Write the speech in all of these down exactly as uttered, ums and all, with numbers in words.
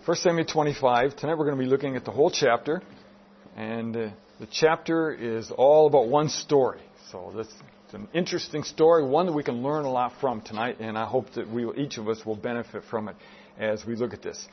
First Samuel twenty-five. Tonight we're going to be looking at the whole chapter. And uh, the chapter is all about one story. So this is an interesting story, one that we can learn a lot from tonight. And I hope that we, each of us will benefit from it as we look at this.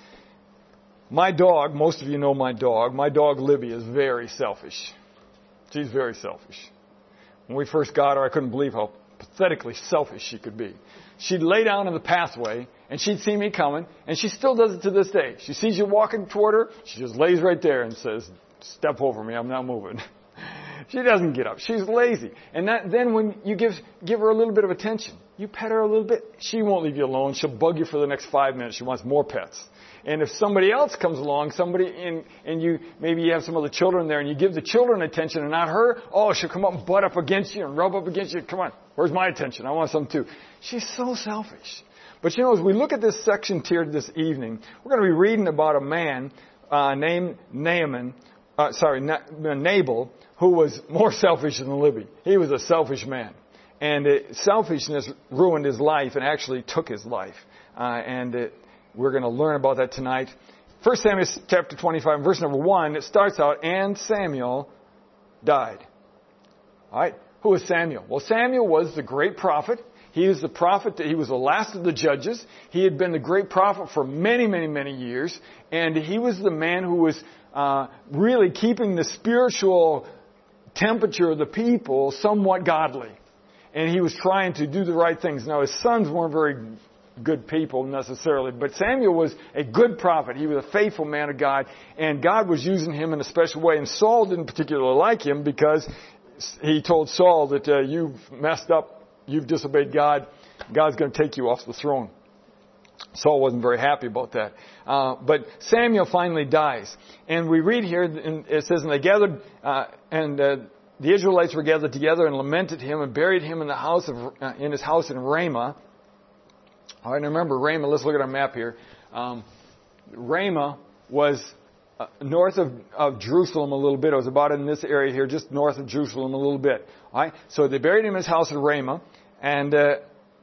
My dog, most of you know my dog. My dog Libby is very selfish. She's very selfish. When we first got her, I couldn't believe how pathetically selfish she could be. She'd lay down in the pathway, and she'd see me coming, and she still does it to this day. She sees you walking toward her, she just lays right there and says, "Step over me, I'm not moving." She doesn't get up. She's lazy. And that, then when you give give her a little bit of attention, you pet her a little bit, she won't leave you alone. She'll bug you for the next five minutes. She wants more pets. And if somebody else comes along, somebody in, and you, maybe you have some other children there and you give the children attention and not her, oh, she'll come up and butt up against you and rub up against you. Come on, where's my attention? I want some too. She's so selfish. But you know, as we look at this section here this evening, we're going to be reading about a man, uh, named Naaman, uh, sorry, Nabal, who was more selfish than Libby. He was a selfish man. And uh, selfishness ruined his life and actually took his life. Uh, and it, We're going to learn about that tonight. First Samuel chapter twenty-five, verse number one, it starts out, and Samuel died. All right. Who was Samuel? Well, Samuel was the great prophet. He was the prophet that he was the last of the judges. He had been the great prophet for many, many, many years. And he was the man who was uh, really keeping the spiritual temperature of the people somewhat godly. And he was trying to do the right things. Now, his sons weren't very good people necessarily, but Samuel was a good prophet. He was a faithful man of God, and God was using him in a special way. And Saul didn't particularly like him because he told Saul that uh, you've messed up, you've disobeyed God, God's going to take you off the throne. Saul wasn't very happy about that. Uh, but Samuel finally dies, and we read here, and it says, and they gathered, uh, and uh, the Israelites were gathered together and lamented him and buried him in the house of uh, in his house in Ramah. All right, now remember Ramah, let's look at our map here. Um, Ramah was uh, north of, of Jerusalem a little bit. It was about in this area here, just north of Jerusalem a little bit. All right, so they buried him in his house in Ramah, and uh,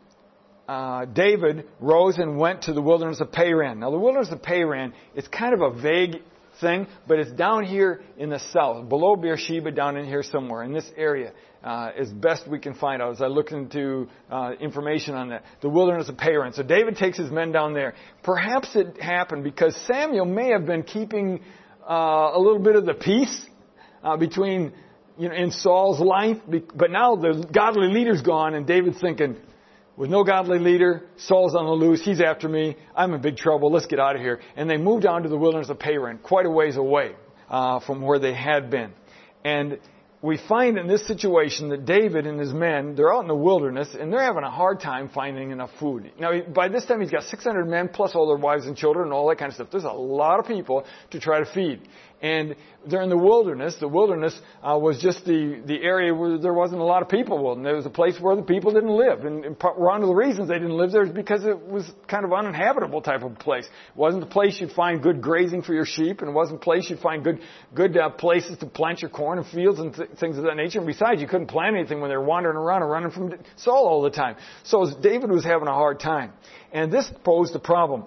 uh, David rose and went to the wilderness of Paran. Now the wilderness of Paran, it's kind of a vague thing, but it's down here in the south, below Beersheba, down in here somewhere, in this area. Uh, as best we can find out as I look into uh, information on that. The wilderness of Paran. So David takes his men down there. Perhaps it happened because Samuel may have been keeping uh, a little bit of the peace uh, between, you know, in Saul's life. But now the godly leader's gone, and David's thinking, with no godly leader, Saul's on the loose, he's after me, I'm in big trouble, let's get out of here. And they moved down to the wilderness of Paran, quite a ways away uh, from where they had been. And we find in this situation that David and his men, they're out in the wilderness, and they're having a hard time finding enough food. Now, by this time, he's got six hundred men, plus all their wives and children and all that kind of stuff. There's a lot of people to try to feed. And they're in the wilderness. The wilderness uh, was just the, the area where there wasn't a lot of people. Well, and there was a place where the people didn't live. And, and one of the reasons they didn't live there is because it was kind of uninhabitable type of place. It wasn't a place you'd find good grazing for your sheep, and it wasn't a place you'd find good good uh, places to plant your corn and fields and th- things of that nature. And besides, you couldn't plant anything when they were wandering around and running from Saul all the time. So David was having a hard time. And this posed a problem.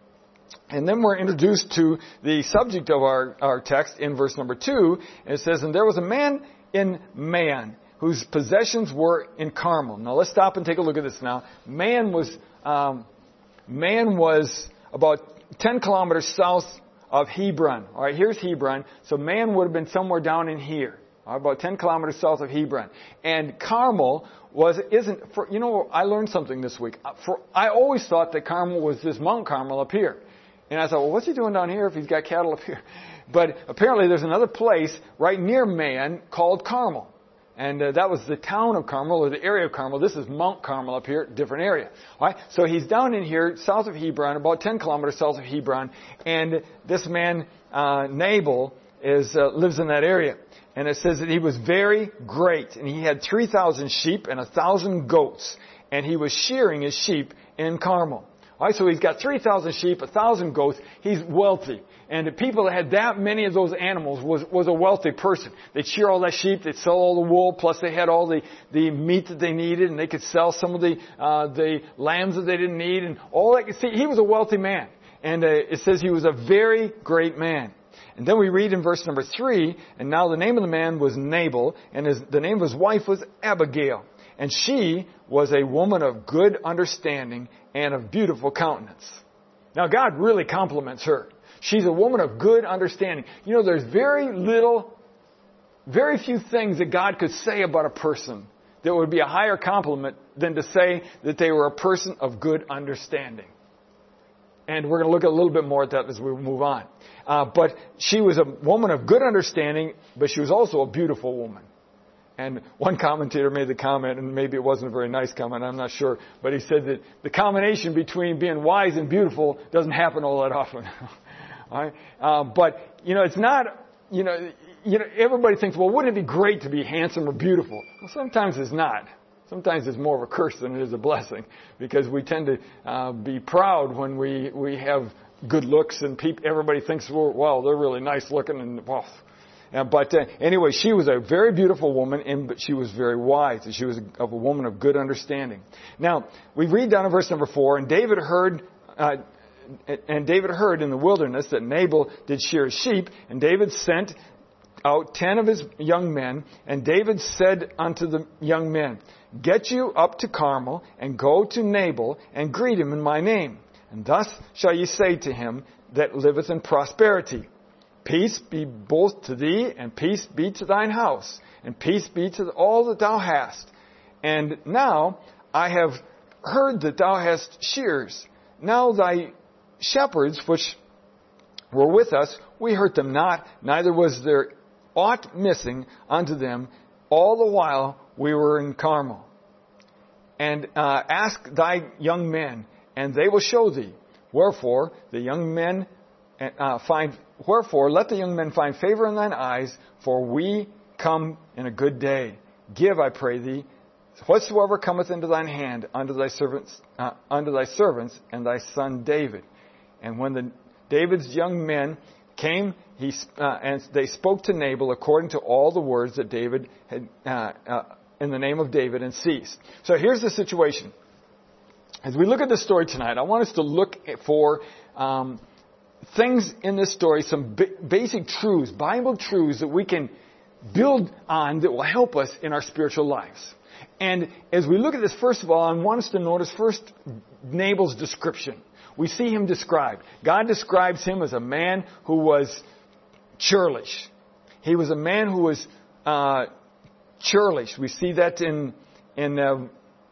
And then we're introduced to the subject of our, our text in verse number two. And it says, and there was a man in Man whose possessions were in Carmel. Now let's stop and take a look at this now. Man was, um, Man was about ten kilometers south of Hebron. All right, here's Hebron. So Man would have been somewhere down in here. All right, about ten kilometers south of Hebron. And Carmel was, isn't, for, you know, I learned something this week. For, I always thought that Carmel was this Mount Carmel up here. And I thought, well, what's he doing down here if he's got cattle up here? But apparently there's another place right near Man called Carmel. And uh, that was the town of Carmel, or the area of Carmel. This is Mount Carmel up here, different area. All right? So he's down in here, south of Hebron, about ten kilometers south of Hebron. And this man, uh, Nabal, is uh, lives in that area. And it says that he was very great. And he had three thousand sheep and one thousand goats. And he was shearing his sheep in Carmel. All right, so he's got three thousand sheep, one thousand goats. He's wealthy. And the people that had that many of those animals was, was a wealthy person. They'd shear all that sheep, they'd sell all the wool, plus they had all the, the meat that they needed, and they could sell some of the, uh, the lambs that they didn't need, and all that. See, he was a wealthy man. And uh, it says he was a very great man. And then we read in verse number three, and now the name of the man was Nabal, and his, the name of his wife was Abigail. And she was a woman of good understanding and of beautiful countenance. Now God really compliments her. She's a woman of good understanding. You know, there's very little, very few things that God could say about a person that would be a higher compliment than to say that they were a person of good understanding. And we're going to look a little bit more at that as we move on. Uh, but she was a woman of good understanding, but she was also a beautiful woman. And one commentator made the comment, and maybe it wasn't a very nice comment, I'm not sure, but he said that the combination between being wise and beautiful doesn't happen all that often. All right? uh, but, you know, it's not, you know, you know, everybody thinks, well, wouldn't it be great to be handsome or beautiful? Well, sometimes it's not. Sometimes it's more of a curse than it is a blessing, because we tend to uh, be proud when we, we have good looks, and people, everybody thinks, well, well, they're really nice looking, and well. Uh, but uh, anyway, she was a very beautiful woman, and but she was very wise. And she was a, of a woman of good understanding. Now, we read down in verse number four, and David heard, uh, and David heard in the wilderness that Nabal did shear his sheep, and David sent out ten of his young men, and David said unto the young men, get you up to Carmel, and go to Nabal, and greet him in my name. And thus shall ye say to him that liveth in prosperity, peace be both to thee, and peace be to thine house, and peace be to all that thou hast. And now I have heard that thou hast shears. Now thy shepherds, which were with us, we hurt them not, neither was there aught missing unto them all the while we were in Carmel. And uh, ask thy young men, and they will show thee. Wherefore the young men uh, find. Wherefore let the young men find favor in thine eyes, for we come in a good day. Give, I pray thee, whatsoever cometh into thine hand unto thy servants, uh, unto thy servants and thy son David. And when the David's young men came, he uh, and they spoke to Nabal according to all the words that David had uh, uh, in the name of David, and ceased. So here's the situation. As we look at this story tonight, I want us to look for um, things in this story, some b- basic truths, Bible truths that we can build on that will help us in our spiritual lives. And as we look at this, first of all, I want us to notice first Nabal's description. We see him described. God describes him as a man who was churlish. He was a man who was uh, churlish. We see that in in uh,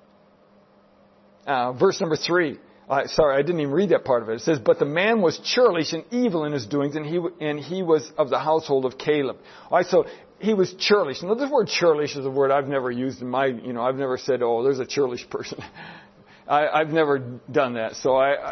uh, verse number three. Uh, sorry, I didn't even read that part of it. It says, but the man was churlish and evil in his doings, and he and he was of the household of Caleb. All right, so he was churlish. Now, this word churlish is a word I've never used in my, you know, I've never said, oh, there's a churlish person. I, I've never done that. So I, I,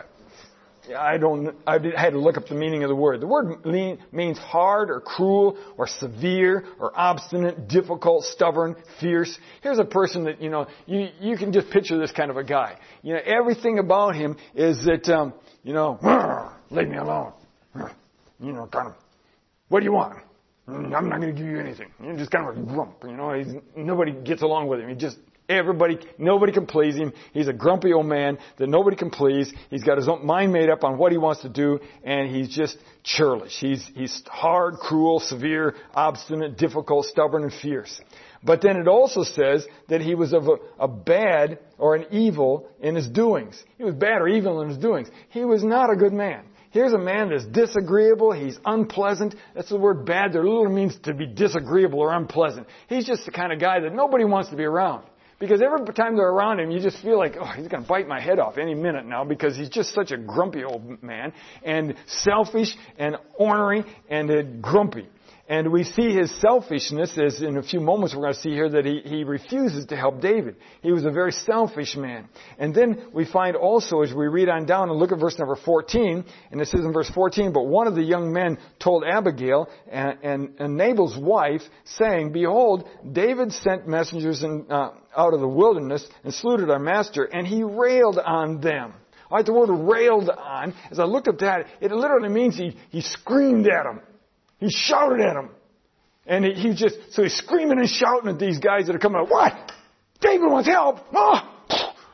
I don't, I had to look up the meaning of the word. The word mean, means hard or cruel or severe or obstinate, difficult, stubborn, fierce. Here's a person that, you know, you, you can just picture this kind of a guy. You know, everything about him is that, um, you know, leave me alone. You know, kind of, what do you want? I'm not going to give you anything. You're just kind of a grump. You know, he's, nobody gets along with him. He just, everybody, nobody can please him. He's a grumpy old man that nobody can please. He's got his own mind made up on what he wants to do, and he's just churlish. He's, he's hard, cruel, severe, obstinate, difficult, stubborn, and fierce. But then it also says that he was of a, a bad or an evil in his doings. He was bad or evil in his doings. He was not a good man. Here's a man that's disagreeable. He's unpleasant. That's the word bad. There literally means to be disagreeable or unpleasant. He's just the kind of guy that nobody wants to be around. Because every time they're around him, you just feel like, oh, he's going to bite my head off any minute now, because he's just such a grumpy old man, and selfish and ornery and uh, grumpy. And we see his selfishness, as in a few moments we're going to see here, that he, he refuses to help David. He was a very selfish man. And then we find also, as we read on down and look at verse number fourteen, and it says in verse fourteen, but one of the young men told Abigail and, and, and Nabal's wife, saying, behold, David sent messengers in, uh, out of the wilderness and saluted our master, and he railed on them. All right, the word railed on, as I looked up that, it literally means he, he screamed at them. He shouted at them. And he, he just, so he's screaming and shouting at these guys that are coming up. What? David wants help. Oh,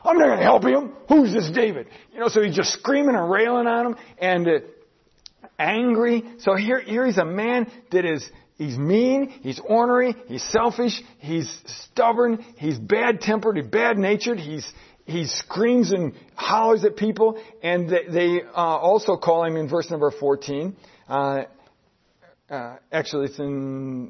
I'm not going to help him. Who's this David? You know, so he's just screaming and railing on him and uh, angry. So here, here he's a man that is, he's mean, he's ornery, he's selfish, he's stubborn, he's bad-tempered, he's bad-natured, he's, he screams and hollers at people. And they, they uh, also call him in verse number fourteen. Uh, uh, actually, it's in...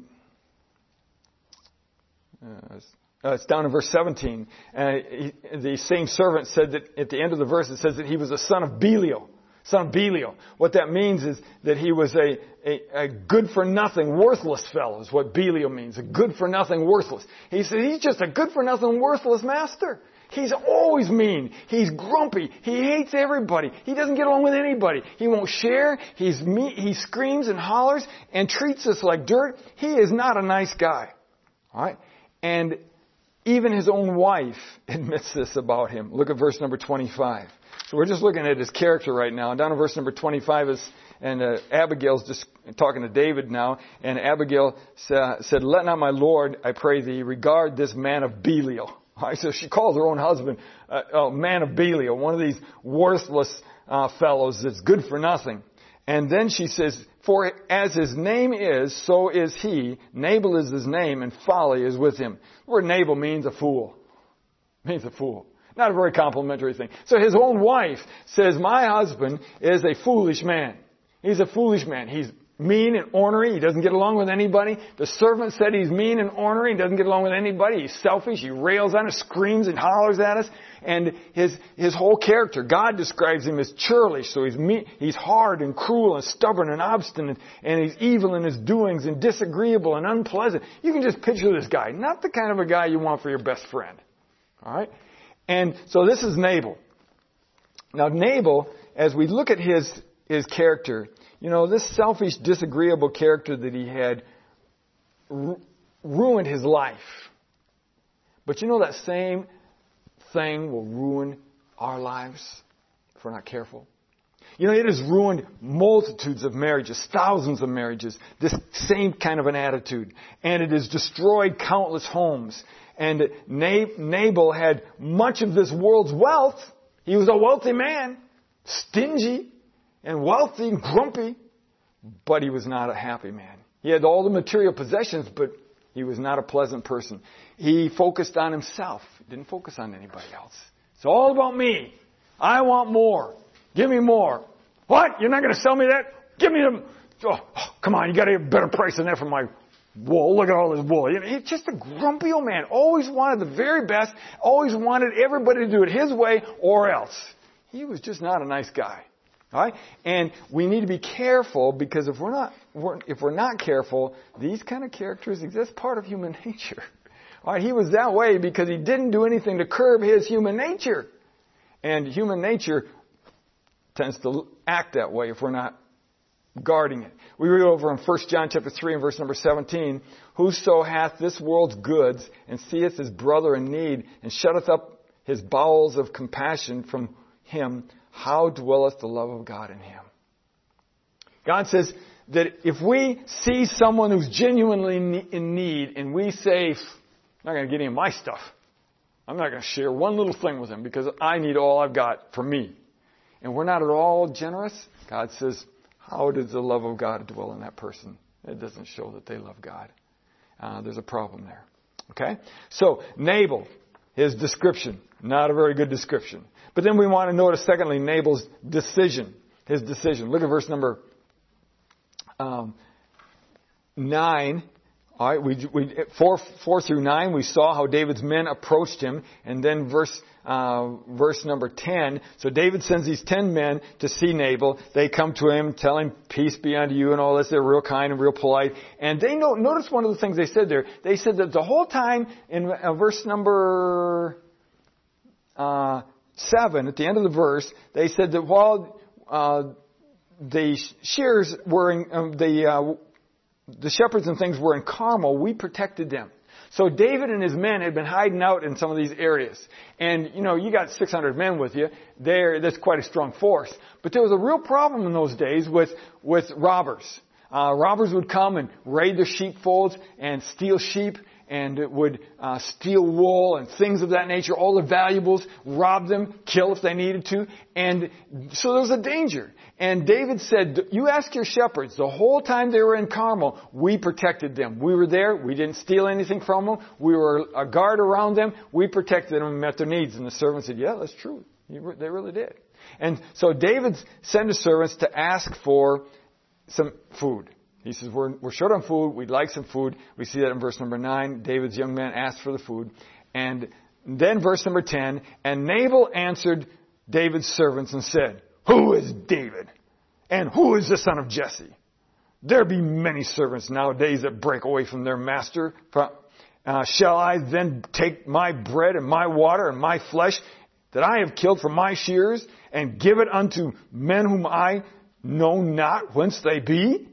Uh, Uh, it's down in verse seventeen. Uh, he, the same servant said that at the end of the verse it says that he was a son of Belial. Son of Belial. What that means is that he was a, a, a good-for-nothing, worthless fellow is what Belial means. A good-for-nothing, worthless. He said he's just a good-for-nothing, worthless master. He's always mean. He's grumpy. He hates everybody. He doesn't get along with anybody. He won't share. He's me- he screams and hollers and treats us like dirt. He is not a nice guy. All right? And even his own wife admits this about him. Look at verse number twenty-five. So we're just looking at his character right now. And down in verse number twenty-five is, and uh, Abigail's just talking to David now. And Abigail sa- said, "Let not my Lord, I pray thee, regard this man of Belial." All right, so she calls her own husband uh, a man of Belial, one of these worthless uh, fellows that's good for nothing. And then she says, "For as his name is, so is he. Nabal is his name, and folly is with him." The word Nabal means a fool. It means a fool. Not a very complimentary thing. So his own wife says, "My husband is a foolish man. He's a foolish man. He's mean and ornery. He doesn't get along with anybody." The servant said he's mean and ornery. He doesn't get along with anybody. He's selfish. He rails on us, screams and hollers at us. And his his whole character, God describes him as churlish. So he's mean, he's hard and cruel and stubborn and obstinate. And he's evil in his doings and disagreeable and unpleasant. You can just picture this guy. Not the kind of a guy you want for your best friend. All right? And so this is Nabal. Now Nabal, as we look at his his character, you know, this selfish, disagreeable character that he had ru- ruined his life. But you know that same thing will ruin our lives if we're not careful. You know, it has ruined multitudes of marriages, thousands of marriages, this same kind of an attitude. And it has destroyed countless homes. And Nabal had much of this world's wealth. He was a wealthy man, stingy and wealthy and grumpy, but he was not a happy man. He had all the material possessions, but he was not a pleasant person. He focused on himself. He didn't focus on anybody else. It's all about me. I want more. Give me more. What? You're not going to sell me that? Give me them. Oh, oh, come on, you got to get a better price than that for my wool. Look at all this wool. He's just a grumpy old man. Always wanted the very best. Always wanted everybody to do it his way or else. He was just not a nice guy. All right? And we need to be careful because if we're not we're, if we're not careful, these kind of characters exist, part of human nature. All right? He was that way because he didn't do anything to curb his human nature. And human nature tends to act that way if we're not guarding it. We read over in First John chapter three and verse number seventeen, "Whoso hath this world's goods and seeth his brother in need and shutteth up his bowels of compassion from him, how dwelleth the love of God in him?" God says that if we see someone who's genuinely in need and we say, "I'm not going to get any of my stuff. I'm not going to share one little thing with him because I need all I've got for me," and we're not at all generous, God says, how does the love of God dwell in that person? It doesn't show that they love God. Uh, there's a problem there. Okay? So, Nabal, his description, not a very good description. But then we want to notice, secondly, Nabal's decision. His decision. Look at verse number um, nine. All right, we, we, four, four through nine, we saw how David's men approached him. And then verse uh, verse number ten. So David sends these ten men to see Nabal. They come to him, tell him, "Peace be unto you," and all this. They're real kind and real polite. And they know, notice one of the things they said there. They said that the whole time in uh, verse number uh, seven, at the end of the verse, they said that while uh, the shears were in, um, the uh, the shepherds and things were in Carmel, we protected them. So David and his men had been hiding out in some of these areas. And, you know, you got six hundred men with you. There, that's quite a strong force. But there was a real problem in those days with, with robbers. Uh, robbers would come and raid their sheepfolds and steal sheep. and would uh, steal wool and things of that nature, all the valuables, rob them, kill if they needed to. And so there was a danger. And David said, you ask your shepherds, the whole time they were in Carmel, we protected them. We were there. We didn't steal anything from them. We were a guard around them. We protected them and met their needs. And the servant said, yeah, that's true. They really did. And so David sent his servants to ask for some food. He says, we're, we're short on food. We'd like some food. We see that in verse number nine. David's young men asked for the food. And then verse number ten, and Nabal answered David's servants and said, who is David? And who is the son of Jesse? There be many servants nowadays that break away from their master. Uh, shall I then take my bread and my water and my flesh that I have killed from my shears and give it unto men whom I know not whence they be?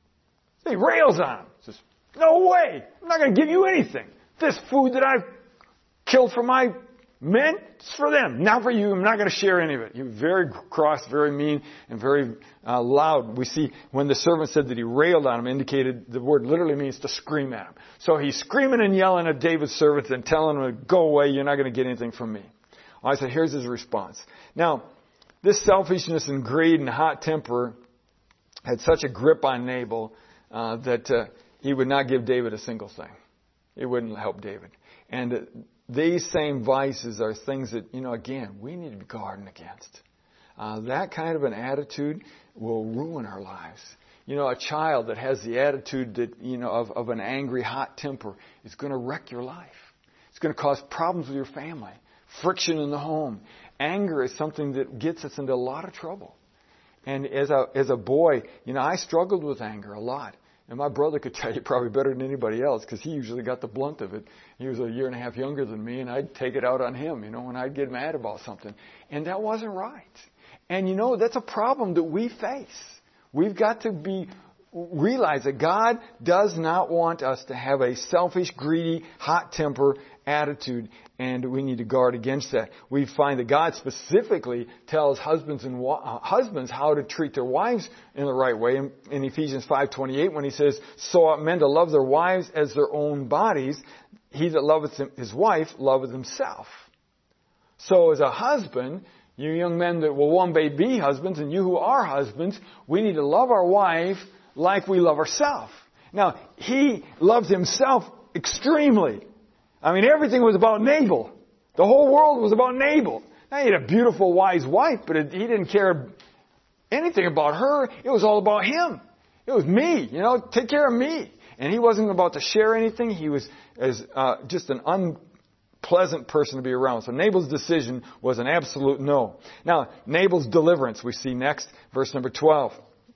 He rails on him. Says, no way. I'm not going to give you anything. This food that I've killed for my men, it's for them, not for you. I'm not going to share any of it. He was very cross, very mean, and very uh, loud. We see when the servant said that he railed on him, indicated the word literally means to scream at him. So he's screaming and yelling at David's servants and telling him to go away. You're not going to get anything from me. I said, here's his response. Now, this selfishness and greed and hot temper had such a grip on Nabal Uh, that uh, he would not give David a single thing. It wouldn't help David. And uh, these same vices are things that, you know, again, we need to be guarding against. Uh, that kind of an attitude will ruin our lives. You know, a child that has the attitude that, you know, of, of an angry, hot temper is going to wreck your life. It's going to cause problems with your family, friction in the home. Anger is something that gets us into a lot of trouble. And as a as a boy, you know, I struggled with anger a lot. And my brother could tell you probably better than anybody else because he usually got the blunt of it. He was a year and a half younger than me, and I'd take it out on him, you know, when I'd get mad about something. And that wasn't right. And, you know, that's a problem that we face. We've got to be realize that God does not want us to have a selfish, greedy, hot temper attitude, and we need to guard against that. We find that God specifically tells husbands and uh, husbands how to treat their wives in the right way. In, in Ephesians five twenty-eight, when he says, "So ought men to love their wives as their own bodies. He that loveth his wife loveth himself." So as a husband, you young men that will one day be husbands, and you who are husbands, we need to love our wife like we love ourselves. Now, he loved himself extremely. I mean, everything was about Nabal. The whole world was about Nabal. Now, he had a beautiful, wise wife, but it, he didn't care anything about her. It was all about him. It was me, you know, take care of me. And he wasn't about to share anything. He was as uh, just an unpleasant person to be around. So Nabal's decision was an absolute no. Now, Nabal's deliverance we see next, verse number twelve.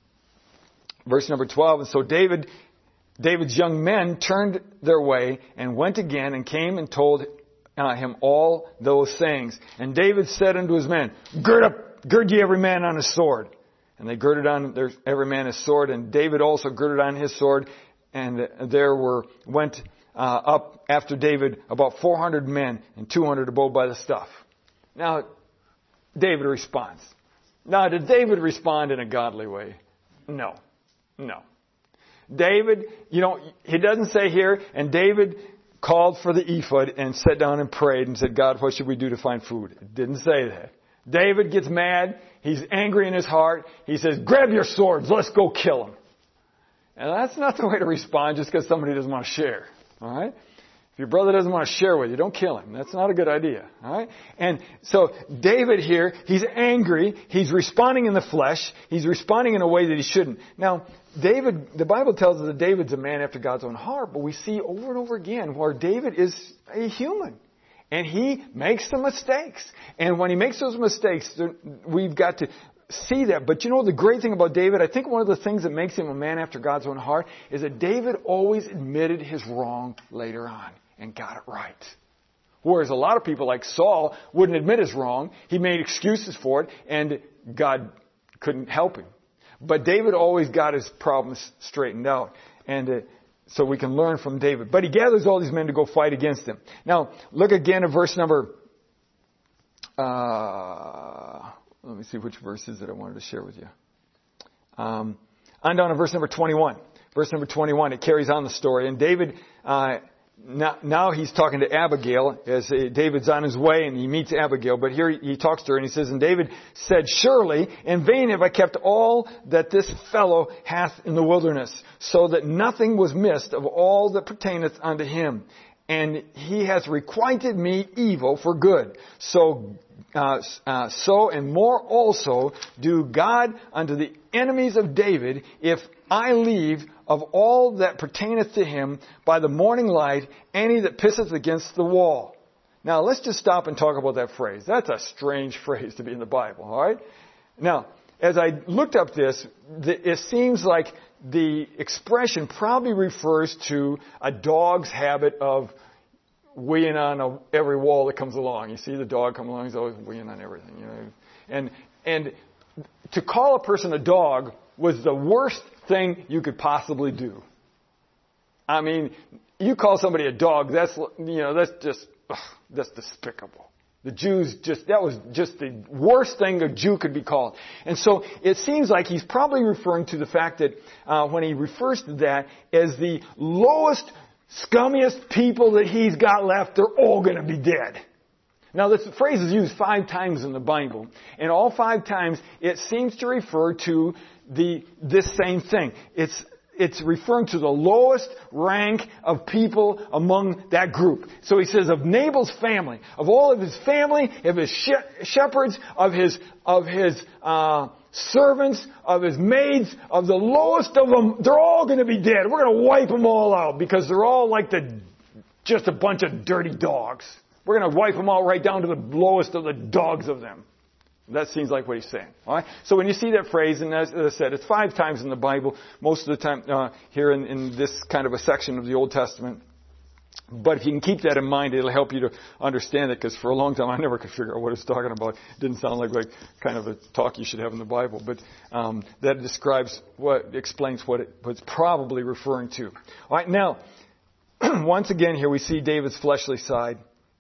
Verse number twelve, and so David, David's young men turned their way and went again and came and told uh, him all those things. And David said unto his men, Gird up, gird ye every man on his sword. And they girded on their, every man his sword, and David also girded on his sword. And there were went uh, up after David about four hundred men, and two hundred abode by the stuff. Now, David responds. Now, did David respond in a godly way? No. No. David, you know, he doesn't say here, and David called for the ephod and sat down and prayed and said, God, what should we do to find food? It didn't say that. David gets mad. He's angry in his heart. He says, grab your swords. Let's go kill him. And that's not the way to respond just because somebody doesn't want to share. All right? If your brother doesn't want to share with you, don't kill him. That's not a good idea. All right? And so David here, he's angry. He's responding in the flesh. He's responding in a way that he shouldn't. Now, David, the Bible tells us that David's a man after God's own heart, but we see over and over again where David is a human. And he makes some mistakes. And when he makes those mistakes, we've got to see that. But you know, the great thing about David, I think one of the things that makes him a man after God's own heart is that David always admitted his wrong later on and got it right. Whereas a lot of people like Saul wouldn't admit his wrong. He made excuses for it, and God couldn't help him. But David always got his problems straightened out. And uh, so we can learn from David. But he gathers all these men to go fight against him. Now, look again at verse number... Uh, let me see which verses that I wanted to share with you. Um, on down to verse number twenty-one. Verse number twenty-one, it carries on the story. And David... Uh, now, now he's talking to Abigail as uh, David's on his way and he meets Abigail. But here he, he talks to her and he says, and David said, surely in vain have I kept all that this fellow hath in the wilderness, so that nothing was missed of all that pertaineth unto him. And he has requited me evil for good. So, uh, uh, so and more also do God unto the enemies of David, if I leave of all that pertaineth to him by the morning light any that pisseth against the wall. Now let's just stop and talk about that phrase. That's a strange phrase to be in the Bible, alright? Now, as I looked up this, it seems like the expression probably refers to a dog's habit of weeing on a, every wall that comes along. You see the dog come along, he's always weeing on everything, you know. And, and to call a person a dog was the worst thing you could possibly do. I mean, you call somebody a dog, that's, you know, that's just, ugh, that's despicable. The Jews just, that was just the worst thing a Jew could be called. And so it seems like he's probably referring to the fact that uh, when he refers to that as the lowest, scummiest people that he's got left, they're all going to be dead. Now this phrase is used five times in the Bible, and all five times it seems to refer to the this same thing. It's It's referring to the lowest rank of people among that group. So he says of Nabal's family, of all of his family, of his shepherds, of his of his uh, servants, of his maids, of the lowest of them, they're all going to be dead. We're going to wipe them all out because they're all like the just a bunch of dirty dogs. We're going to wipe them all right down to the lowest of the dogs of them. That seems like what he's saying. All right. So when you see that phrase, and as I said, it's five times in the Bible, most of the time uh, here in, in this kind of a section of the Old Testament. But if you can keep that in mind, it'll help you to understand it, because for a long time I never could figure out what it's talking about. It didn't sound like, like kind of a talk you should have in the Bible. But um, that describes what, explains what it, what it's probably referring to. All right. Now, once again here we see David's fleshly side.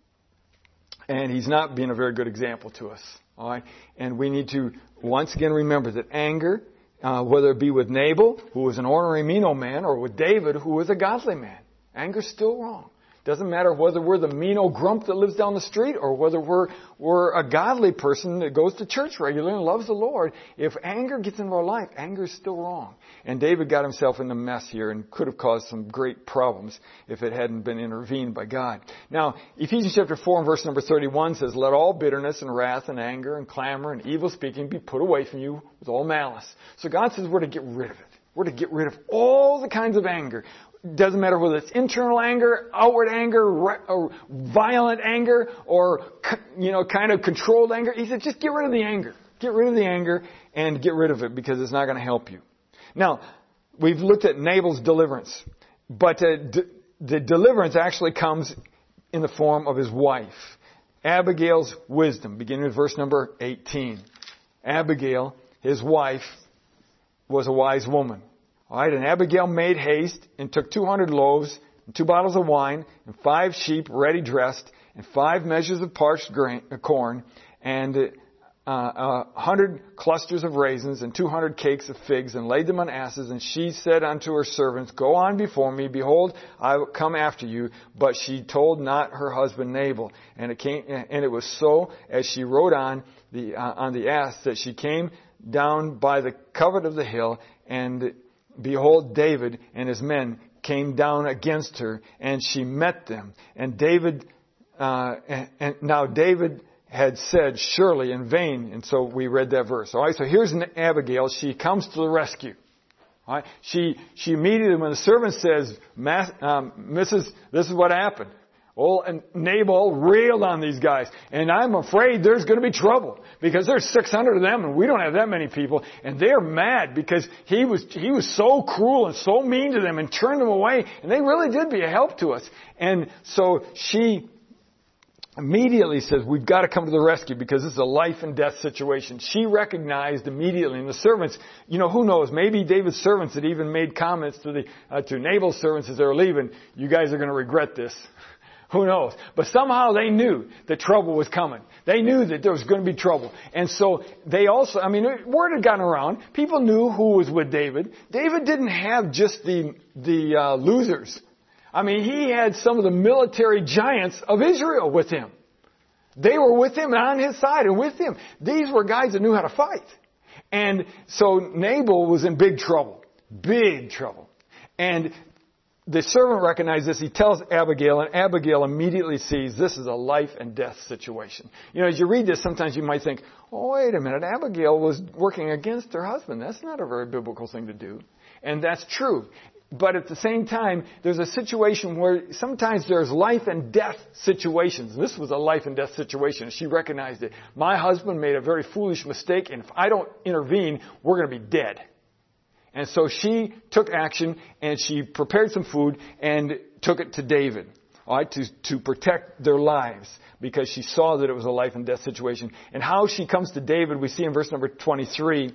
And he's not being a very good example to us. All right, and we need to once again remember that anger, uh, whether it be with Nabal, who was an ornery, mean old man, or with David, who was a godly man, anger's still wrong. Doesn't matter whether we're the mean old grump that lives down the street, or whether we're we're a godly person that goes to church regularly and loves the Lord. If anger gets into our life, anger is still wrong. And David got himself in the mess here and could have caused some great problems if it hadn't been intervened by God. Now, Ephesians chapter four and verse number thirty-one says, "Let all bitterness and wrath and anger and clamor and evil speaking be put away from you with all malice." So God says we're to get rid of it. We're to get rid of all the kinds of anger. Doesn't matter whether it's internal anger, outward anger, or violent anger, or, you know, kind of controlled anger. He said, just get rid of the anger. Get rid of the anger and get rid of it, because it's not going to help you. Now, we've looked at Nabal's deliverance, but uh, d- the deliverance actually comes in the form of his wife. Abigail's wisdom, beginning with verse number eighteen. Abigail, his wife, was a wise woman. All right, and Abigail made haste and took two hundred loaves and two bottles of wine and five sheep ready dressed and five measures of parched grain, uh, corn and uh, a hundred clusters of raisins and two hundred cakes of figs, and laid them on asses. And she said unto her servants, "Go on before me. Behold, I will come after you." But she told not her husband Nabal. And it came, and it was so, as she rode on the uh, on the ass, that she came down by the covert of the hill, and behold, David and his men came down against her, and she met them. And David, uh, and, and now David had said, "Surely in vain." And so we read that verse. All right. So here's Abigail. She comes to the rescue. All right. She she immediately, when the servant says, um, "Missus, this is what happened." Well, and Nabal railed on these guys. And I'm afraid there's going to be trouble, because there's six hundred of them and we don't have that many people. And they're mad because he was, he was so cruel and so mean to them and turned them away. And they really did be a help to us. And so she immediately says, we've got to come to the rescue, because this is a life and death situation. She recognized immediately. And the servants, you know, who knows, maybe David's servants had even made comments to the, uh, to Nabal's servants as they were leaving, "You guys are going to regret this." Who knows? But somehow they knew that trouble was coming. They knew that there was going to be trouble. And so they also, I mean, word had gotten around. People knew who was with David. David didn't have just the, the uh, losers. I mean, he had some of the military giants of Israel with him. They were with him and on his side and with him. These were guys that knew how to fight. And so Nabal was in big trouble. Big trouble. And the servant recognized this. He tells Abigail, and Abigail immediately sees this is a life and death situation. You know, as you read this, sometimes you might think, oh, wait a minute, Abigail was working against her husband. That's not a very biblical thing to do. And that's true. But at the same time, there's a situation where sometimes there's life and death situations. This was a life and death situation. She recognized it. My husband made a very foolish mistake, and if I don't intervene, we're going to be dead. And so she took action, and she prepared some food and took it to David, all right, to, to protect their lives, because she saw that it was a life and death situation. And how she comes to David, we see in verse number twenty-three.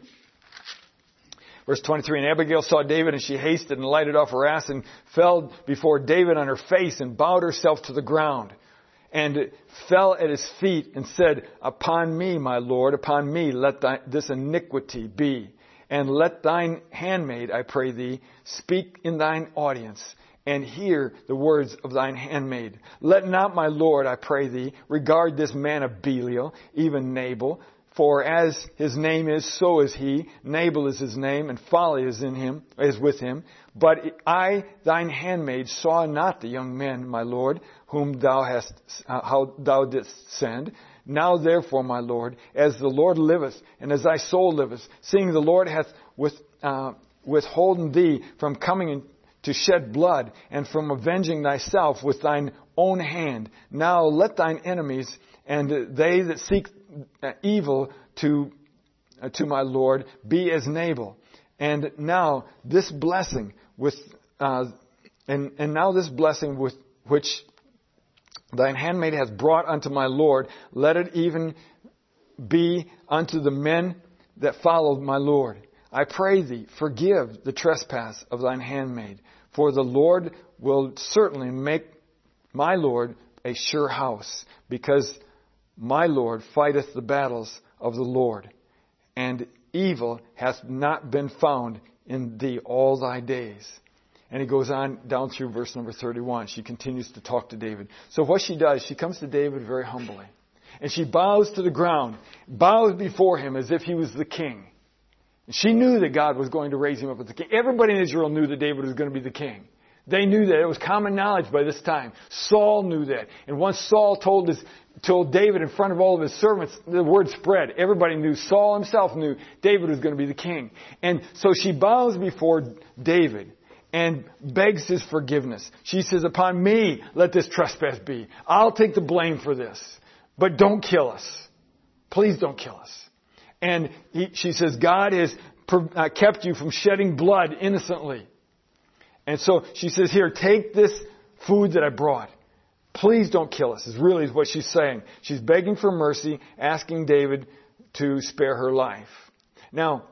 Verse twenty-three, and Abigail saw David, and she hasted and lighted off her ass and fell before David on her face and bowed herself to the ground and fell at his feet and said, upon me, my Lord, upon me let thy, this iniquity be. And let thine handmaid, I pray thee, speak in thine audience and hear the words of thine handmaid. Let not my Lord, I pray thee, regard this man of Belial, even Nabal. For as his name is, so is he. Nabal is his name, and folly is in him, is with him. But I, thine handmaid, saw not the young men, my Lord, whom thou hast, uh, how thou didst send. Now therefore, my Lord, as the Lord liveth, and as thy soul liveth, seeing the Lord hath with, uh, withholden thee from coming in, to shed blood, and from avenging thyself with thine own hand, now let thine enemies and they that seek evil to uh, to my Lord be as Nabal. And now this blessing with uh, and and now this blessing with which thine handmaid hath brought unto my Lord, let it even be unto the men that followed my Lord. I pray thee, forgive the trespass of thine handmaid, for the Lord will certainly make my Lord a sure house, because my Lord fighteth the battles of the Lord, and evil hath not been found in thee all thy days. And he goes on down through verse number thirty-one. She continues to talk to David. So what she does, she comes to David very humbly. And she bows to the ground, bows before him as if he was the king. And she knew that God was going to raise him up as the king. Everybody in Israel knew that David was going to be the king. They knew that. It was common knowledge by this time. Saul knew that. And once Saul told his, told David in front of all of his servants, the word spread. Everybody knew. Saul himself knew David was going to be the king. And so she bows before David and begs his forgiveness. She says, upon me let this trespass be. I'll take the blame for this. But don't kill us. Please don't kill us. And he, she says, God has uh, kept you from shedding blood innocently. And so she says, here, take this food that I brought. Please don't kill us, is really what she's saying. She's begging for mercy, asking David to spare her life. Now,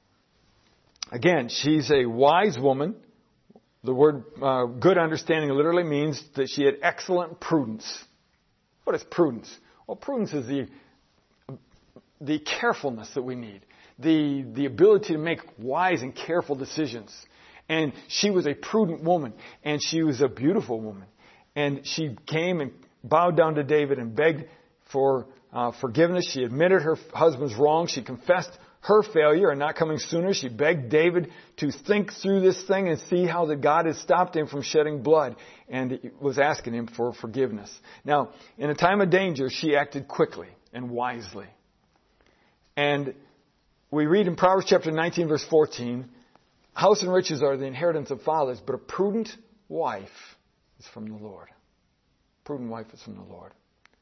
again, she's a wise woman. The word uh, good understanding literally means that she had excellent prudence. What is prudence? Well, prudence is the the carefulness that we need, the the ability to make wise and careful decisions. And she was a prudent woman, and she was a beautiful woman. And she came and bowed down to David and begged for uh, forgiveness. She admitted her husband's wrong. She confessed her failure and not coming sooner. She begged David to think through this thing and see how that God had stopped him from shedding blood, and was asking him for forgiveness. Now, in a time of danger, she acted quickly and wisely. And we read in Proverbs chapter nineteen, verse fourteen, house and riches are the inheritance of fathers, but a prudent wife is from the Lord. Prudent wife is from the Lord.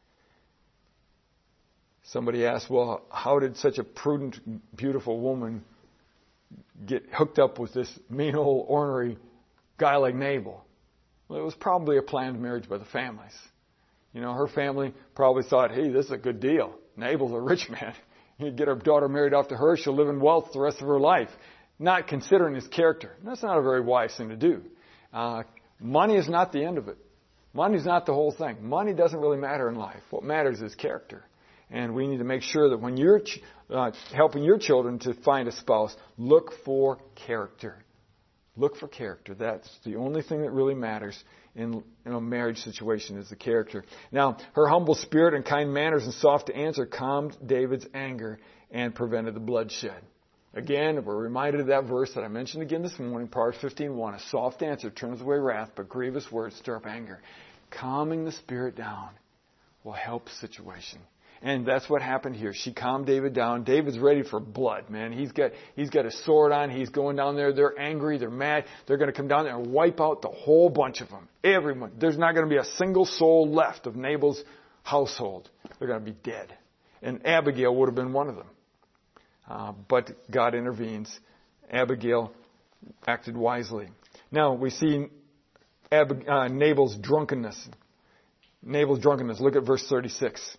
Somebody asked, well, how did such a prudent, beautiful woman get hooked up with this mean old ornery guy like Nabal? Well, it was probably a planned marriage by the families. You know, her family probably thought, hey, this is a good deal. Nabal's a rich man. You get her daughter married off to her, she'll live in wealth the rest of her life. Not considering his character. That's not a very wise thing to do. Uh, money is not the end of it. Money is not the whole thing. Money doesn't really matter in life. What matters is character. And we need to make sure that when you're ch- uh, helping your children to find a spouse, look for character. Look for character. That's the only thing that really matters in, in a marriage situation is the character. Now, her humble spirit and kind manners and soft answer calmed David's anger and prevented the bloodshed. Again, we're reminded of that verse that I mentioned again this morning, Proverbs fifteen one. A soft answer turns away wrath, but grievous words stir up anger. Calming the spirit down will help the situation. And that's what happened here. She calmed David down. David's ready for blood, man. He's got he's got a sword on. He's going down there. They're angry. They're mad. They're going to come down there and wipe out the whole bunch of them. Everyone. There's not going to be a single soul left of Nabal's household. They're going to be dead. And Abigail would have been one of them. Uh, but God intervenes. Abigail acted wisely. Now we see Ab- uh, Nabal's drunkenness. Nabal's drunkenness. Look at verse thirty-six.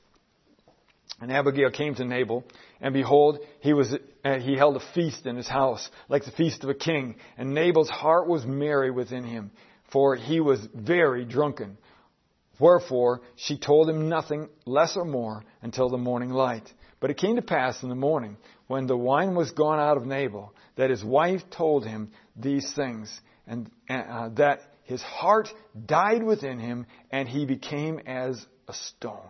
And Abigail came to Nabal, and behold, he was uh, he held a feast in his house, like the feast of a king. And Nabal's heart was merry within him, for he was very drunken. Wherefore she told him nothing less or more until the morning light. But it came to pass in the morning, when the wine was gone out of Nabal, that his wife told him these things, and uh, that his heart died within him, and he became as a stone.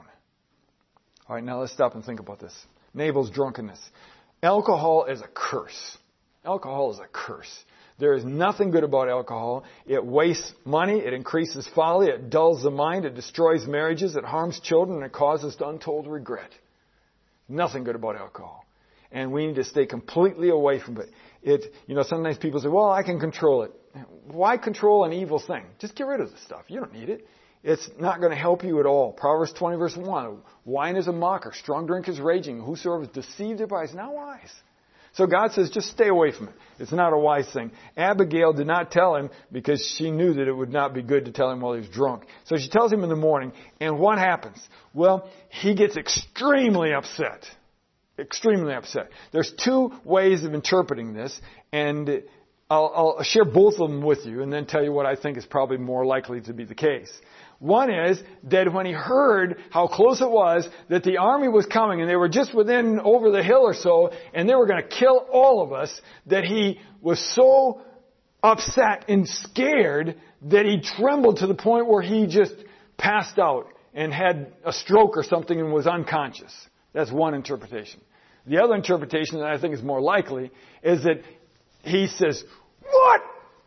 All right, now let's stop and think about this. Nabal's drunkenness. Alcohol is a curse. Alcohol is a curse. There is nothing good about alcohol. It wastes money. It increases folly. It dulls the mind. It destroys marriages. It harms children. And it causes untold regret. Nothing good about alcohol. And we need to stay completely away from it. It, you know, sometimes people say, well, I can control it. Why control an evil thing? Just get rid of the stuff. You don't need it. It's not going to help you at all. Proverbs twenty verse one. Wine is a mocker. Strong drink is raging. Whosoever is deceived thereby is not wise. So God says, just stay away from it. It's not a wise thing. Abigail did not tell him because she knew that it would not be good to tell him while he was drunk. So she tells him in the morning. And what happens? Well, he gets extremely upset. Extremely upset. There's two ways of interpreting this. And I'll, I'll share both of them with you and then tell you what I think is probably more likely to be the case. One is that when he heard how close it was, that the army was coming and they were just within over the hill or so, and they were going to kill all of us, that he was so upset and scared that he trembled to the point where he just passed out and had a stroke or something and was unconscious. That's one interpretation. The other interpretation that I think is more likely is that he says, "What?"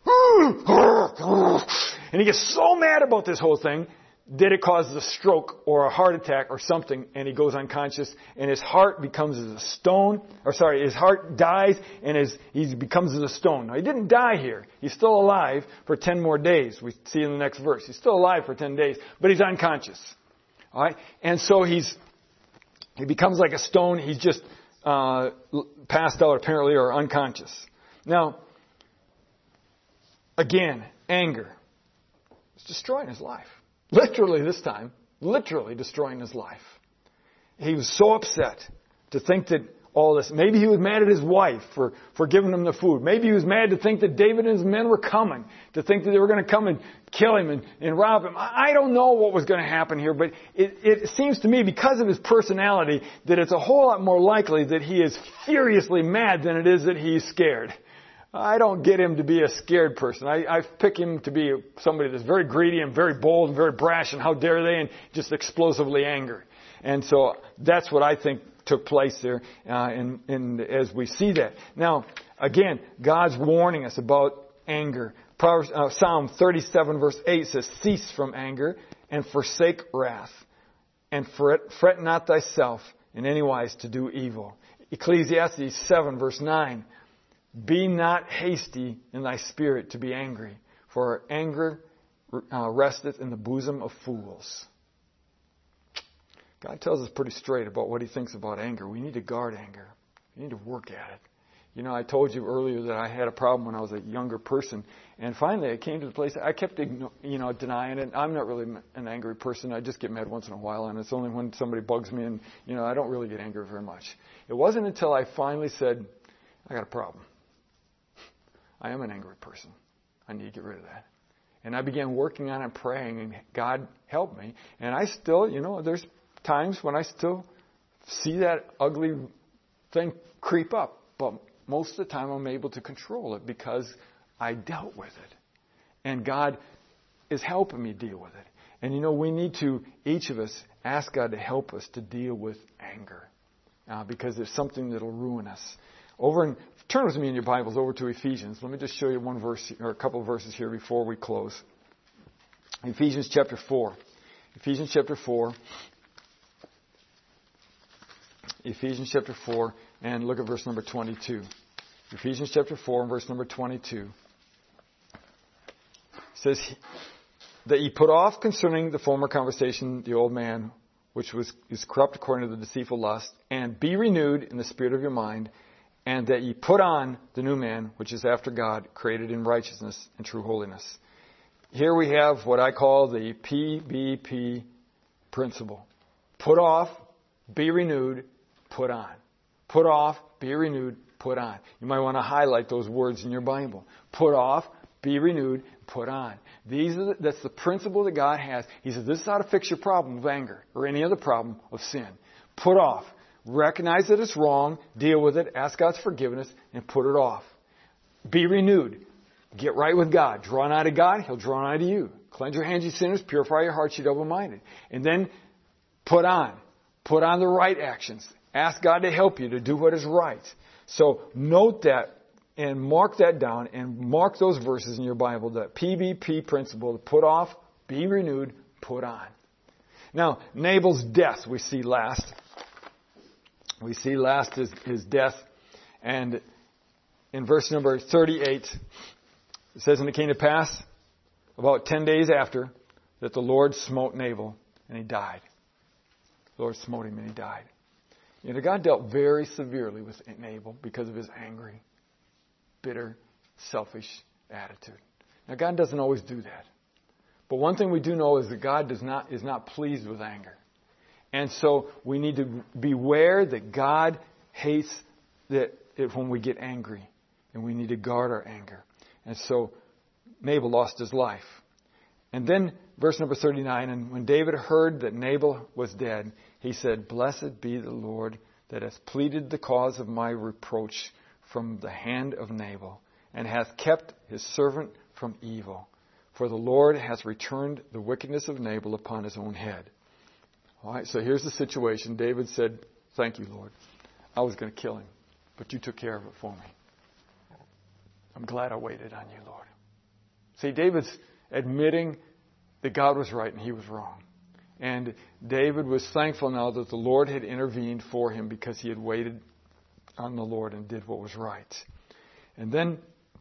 And he gets so mad about this whole thing that it causes a stroke or a heart attack or something, and he goes unconscious, and his heart becomes as a stone, or sorry, his heart dies, and his, he becomes as a stone. Now, he didn't die here. He's still alive for ten more days. We see in the next verse. He's still alive for ten days, but he's unconscious. All right? And so he's, he becomes like a stone. He's just uh, passed out, apparently, or unconscious. Now, again, anger. It's destroying his life. Literally this time, literally destroying his life. He was so upset to think that all this, maybe he was mad at his wife for, for giving him the food. Maybe he was mad to think that David and his men were coming, to think that they were going to come and kill him and, and rob him. I don't know what was going to happen here, but it, it seems to me, because of his personality, that it's a whole lot more likely that he is furiously mad than it is that he's scared. I don't get him to be a scared person. I, I pick him to be somebody that's very greedy and very bold and very brash, and how dare they, and just explosively angry. And so that's what I think took place there, uh, and, and as we see that. Now, again, God's warning us about anger. Proverbs, uh, Psalm thirty-seven verse eight says, "Cease from anger and forsake wrath, and fret, fret not thyself in any wise to do evil." Ecclesiastes seven verse nine, "Be not hasty in thy spirit to be angry, for anger uh, resteth in the bosom of fools." God tells us pretty straight about what He thinks about anger. We need to guard anger. We need to work at it. You know, I told you earlier that I had a problem when I was a younger person, and finally I came to the place I kept, you know, denying it. I'm not really an angry person. I just get mad once in a while, and it's only when somebody bugs me, and you know, I don't really get angry very much. It wasn't until I finally said, "I got a problem. I am an angry person. I need to get rid of that." And I began working on it, praying, and God helped me. And I still, you know, there's times when I still see that ugly thing creep up. But most of the time I'm able to control it because I dealt with it. And God is helping me deal with it. And you know, we need to, each of us, ask God to help us to deal with anger. Uh, because there's something that'll ruin us. Over in, turn with me in your Bibles over to Ephesians. Let me just show you one verse, or a couple of verses here before we close. Ephesians chapter four. Ephesians chapter four. Ephesians chapter four, and look at verse number twenty-two. Ephesians chapter four and verse number twenty-two. It says that ye put off concerning the former conversation the old man, which was is corrupt according to the deceitful lust, and be renewed in the spirit of your mind, and that ye put on the new man, which is after God, created in righteousness and true holiness. Here we have what I call the P B P principle. Put off, be renewed, put on. Put off, be renewed, put on. You might want to highlight those words in your Bible. Put off, be renewed, put on. These are the, that's the principle that God has. He says this is how to fix your problem of anger or any other problem of sin. Put off. Recognize that it's wrong, deal with it, ask God's forgiveness, and put it off. Be renewed. Get right with God. Draw nigh to God, He'll draw nigh to you. Cleanse your hands, you sinners. Purify your hearts, you double-minded. And then put on. Put on the right actions. Ask God to help you to do what is right. So note that and mark that down and mark those verses in your Bible, the P B P principle, to put off, be renewed, put on. Now, Nabal's death we see last. We see last his, his death. And in verse number thirty-eight, it says, and it came to pass about ten days after that the Lord smote Nabal and he died. The Lord smote him and he died. You know, God dealt very severely with Nabal because of his angry, bitter, selfish attitude. Now, God doesn't always do that. But one thing we do know is that God does not is not pleased with anger. And so we need to beware that God hates that it when we get angry. And we need to guard our anger. And so Nabal lost his life. And then verse number thirty-nine, and when David heard that Nabal was dead, he said, blessed be the Lord that hath pleaded the cause of my reproach from the hand of Nabal, and hath kept his servant from evil. For the Lord hath returned the wickedness of Nabal upon his own head. All right, so here's the situation. David said, thank you, Lord. I was going to kill him, but you took care of it for me. I'm glad I waited on you, Lord. See, David's admitting that God was right and he was wrong. And David was thankful now that the Lord had intervened for him because he had waited on the Lord and did what was right. And then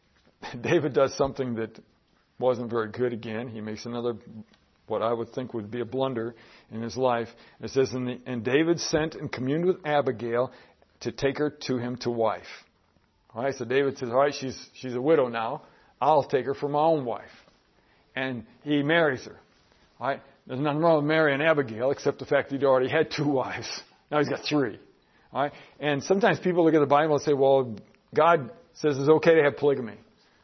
David does something that wasn't very good again. He makes another, what I would think would be a blunder in his life. It says, and, the, and David sent and communed with Abigail to take her to him to wife. All right, so David says, all right, she's, she's a widow now. I'll take her for my own wife. And he marries her. All right, there's nothing wrong with marrying Abigail except the fact that he'd already had two wives. Now he's got three. All right, and sometimes people look at the Bible and say, well, God says it's okay to have polygamy.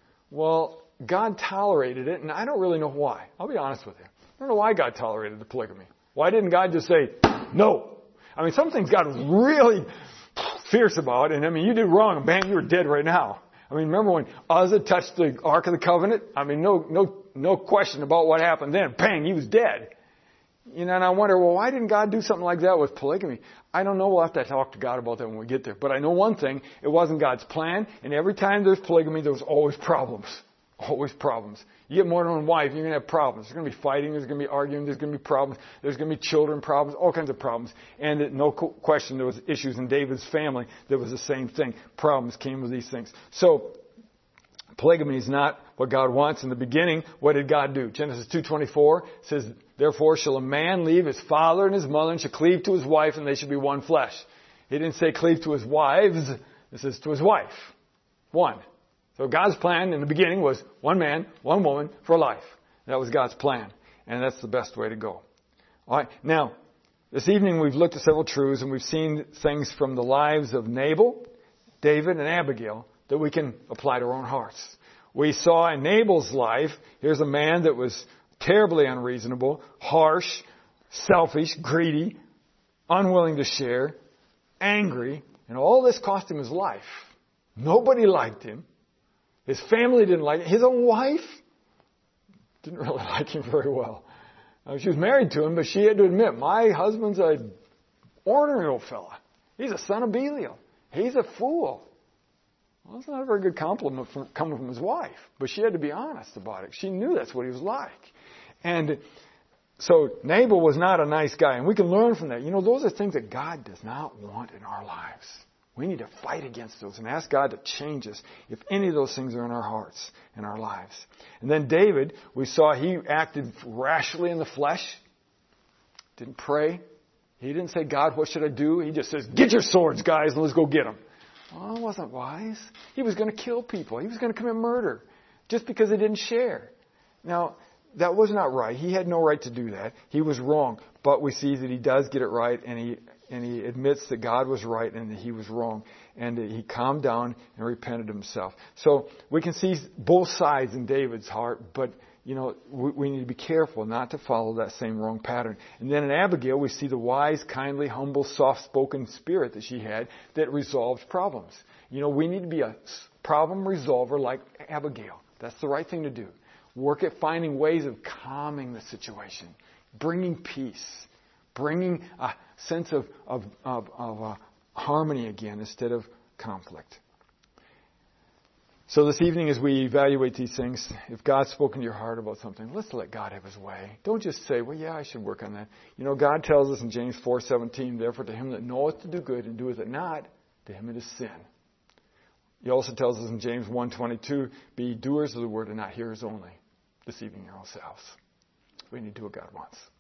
Well, God tolerated it, and I don't really know why. I'll be honest with you. I don't know why God tolerated the polygamy. Why didn't God just say, no? I mean, some things God was really fierce about, and I mean, you did wrong, and bang, you were dead right now. I mean, remember when Uzzah touched the Ark of the Covenant? I mean, no, no, no question about what happened then. Bang, he was dead. You know, and I wonder, well, why didn't God do something like that with polygamy? I don't know. We'll have to talk to God about that when we get there. But I know one thing. It wasn't God's plan. And every time there's polygamy, there was always problems. Always problems. You get more than one wife, you're going to have problems. There's going to be fighting. There's going to be arguing. There's going to be problems. There's going to be children problems. All kinds of problems. And no question there was issues in David's family. There was the same thing. Problems came with these things. So polygamy is not what God wants. In the beginning, what did God do? Genesis two twenty-four says, therefore shall a man leave his father and his mother and shall cleave to his wife, and they shall be one flesh. He didn't say cleave to his wives. It says to his wife. One. So God's plan in the beginning was one man, one woman for life. That was God's plan. And that's the best way to go. All right. Now, this evening we've looked at several truths and we've seen things from the lives of Nabal, David, and Abigail that we can apply to our own hearts. We saw in Nabal's life, here's a man that was terribly unreasonable, harsh, selfish, greedy, unwilling to share, angry, and all this cost him his life. Nobody liked him. His family didn't like it. His own wife didn't really like him very well. Uh, she was married to him, but she had to admit, my husband's a ornery old fella. He's a son of Belial. He's a fool. Well, that's not a very good compliment from, coming from his wife. But she had to be honest about it. She knew that's what he was like. And so Nabal was not a nice guy. And we can learn from that. You know, those are things that God does not want in our lives. We need to fight against those and ask God to change us if any of those things are in our hearts, in our lives. And then David, we saw he acted rashly in the flesh. Didn't pray. He didn't say, God, what should I do? He just says, get your swords, guys, and let's go get them. Well, that wasn't wise. He was going to kill people. He was going to commit murder just because they didn't share. Now, that was not right. He had no right to do that. He was wrong. But we see that he does get it right, and he and he admits that God was right and that he was wrong. And he calmed down and repented himself. So we can see both sides in David's heart, but you know, we, we need to be careful not to follow that same wrong pattern. And then in Abigail, we see the wise, kindly, humble, soft-spoken spirit that she had that resolves problems. You know, we need to be a problem resolver like Abigail. That's the right thing to do. Work at finding ways of calming the situation, bringing peace, bringing a sense of, of, of, of uh, harmony again instead of conflict. So this evening as we evaluate these things, if God's spoken to your heart about something, let's let God have His way. Don't just say, well, yeah, I should work on that. You know, God tells us in James four seventeen, therefore to him that knoweth to do good and doeth it not, to him it is sin. He also tells us in James one twenty-two, be doers of the word and not hearers only, deceiving yourselves. We need to do what God wants.